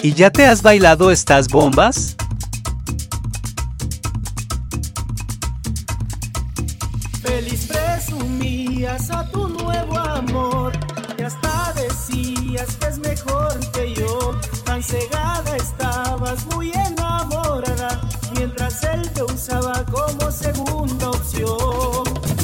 ¿Y ya te has bailado estas bombas? Feliz presumías a tu nuevo amor y hasta decías que es mejor que yo. Tan cegada estabas, muy enamorada, mientras él te usaba como segunda opción.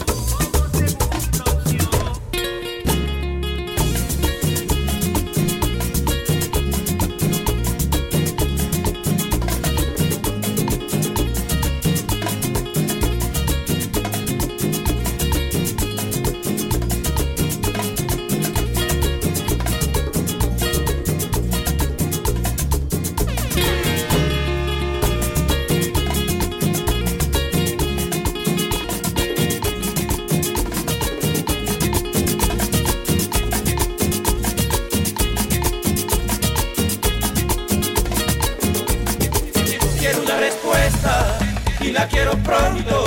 Quiero una respuesta y la quiero pronto.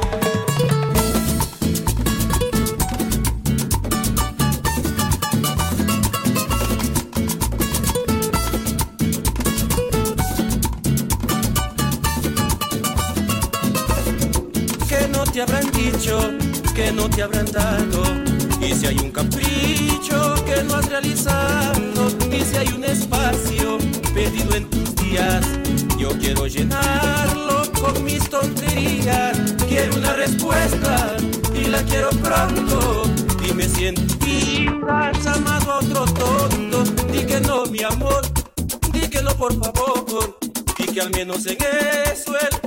Que no te habrán dicho, que no te habrán dado. Y si hay un capricho que no has realizado, y si hay un espacio perdido en tus días, yo quiero llenarlo con mis tonterías. Quiero una respuesta y la quiero pronto. Dime si en tu vida has amado a otro tonto. Di que no, mi amor, di que no, por favor. Di que al menos en eso él